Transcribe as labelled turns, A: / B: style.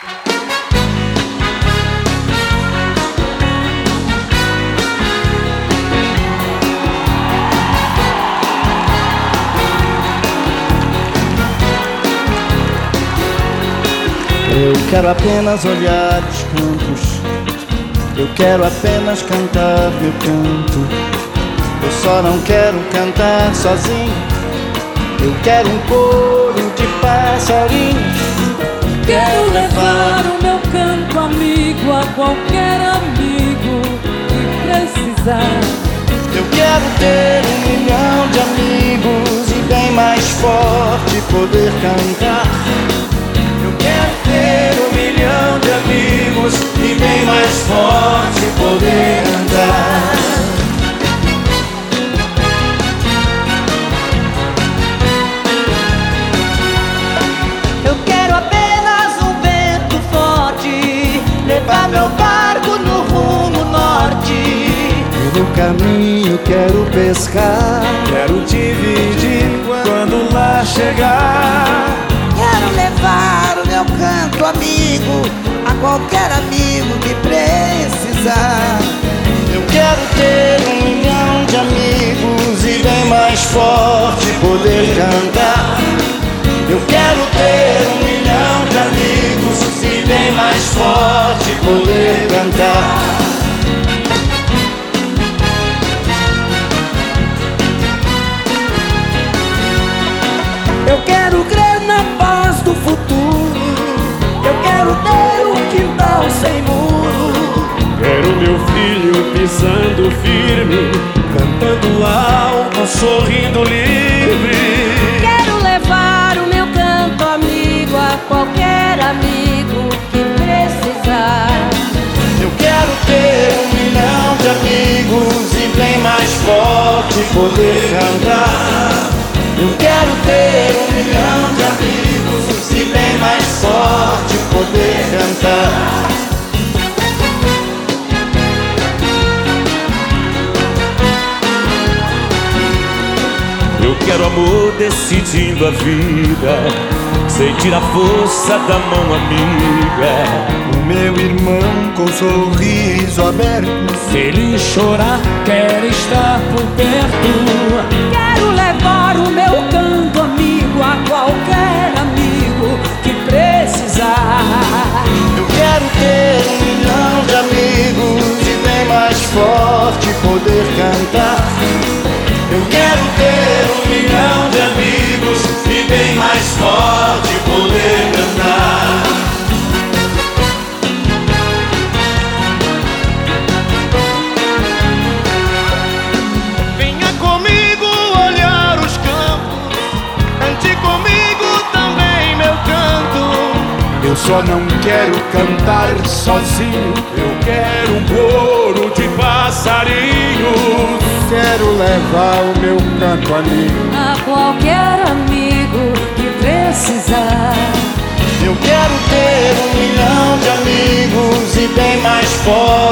A: Eu quero apenas olhar os campos, eu quero apenas cantar meu canto. Eu só não quero cantar sozinho, eu quero um coro de passarinhos.
B: Quero levar o meu canto amigo a qualquer amigo que precisar.
A: Eu quero ter 1 milhão de amigos e bem mais forte poder cantar. Eu quero ter 1 milhão de amigos e bem mais forte poder cantar.
C: Eu quero apenas um vento forte, levar meu barco no rumo norte.
A: Pelo caminho quero pescar, quero te dividir quando lá chegar.
C: Quero levar o meu canto amigo a qualquer amigo que precisar.
A: Eu quero ter 1 milhão de amigos e bem mais forte poder cantar. Eu quero ter 1 milhão de amigos e bem mais forte poder cantar.
C: Eu quero crer na paz do futuro, eu quero ter um quintal sem muro.
D: Quero meu filho pisando firme, cantando alto, sorrindo livre.
B: Quero levar o meu canto amigo a qualquer amigo que precisar.
A: Eu quero ter 1 milhão de amigos e bem mais forte poder cantar. Eu quero ter 1 milhão de amigos e bem mais forte poder cantar.
D: Eu quero amor decidindo a vida, sentir a força da mão amiga.
A: O meu irmão com sorriso aberto,
D: Se ele chorar, quero estar por perto.
B: Quero levar o meu canto amigo a qualquer amigo que precisar.
A: eu quero ter 1 milhão de amigos e bem mais forte poder cantar. Eu quero ter 1 milhão de amigos e bem mais forte poder cantar.
E: Venha comigo olhar os campos, cante comigo também meu canto.
D: Eu só não quero cantar sozinho, eu quero um coro de passarinhos.
A: Quero levar o meu canto amigo,
B: A qualquer amigo que precisar.
A: eu quero ter 1 milhão de amigos e bem mais forte